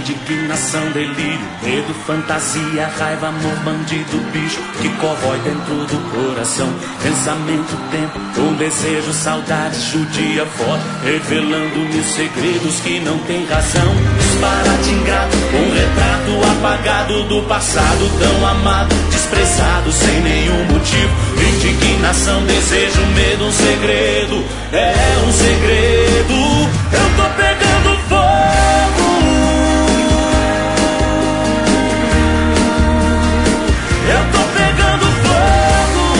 Indignação, delírio, medo, fantasia, raiva, amor, bandido, bicho que corrói dentro do coração. Pensamento, tempo, um desejo, saudade, judia forte, revelando mil segredos que não tem razão. Disparate ingrato, um retrato apagado do passado tão amado, desprezado sem nenhum motivo. Indignação, desejo, medo, um segredo, é um segredo. Eu tô pegando fogo. Eu tô pegando fogo.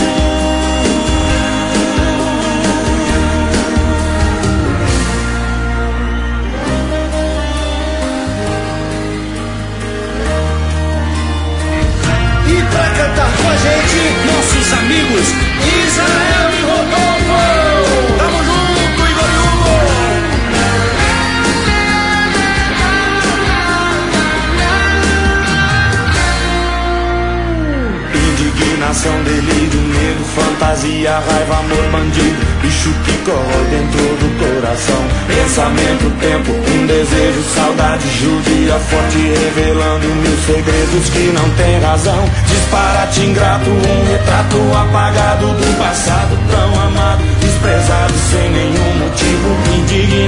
E pra cantar com a gente, nossos amigos Israel e Rodolfo. Tamo junto, Igor e Hugo. Indignação, delírio, medo, fantasia, raiva, amor, bandido, bicho que corrói dentro do coração. Pensamento, tempo, um desejo, saudade, judia forte, revelando mil segredos que não tem razão. Disparate ingrato, um retrato apagado do passado tão amado, desprezado sem nenhum motivo. Indignação,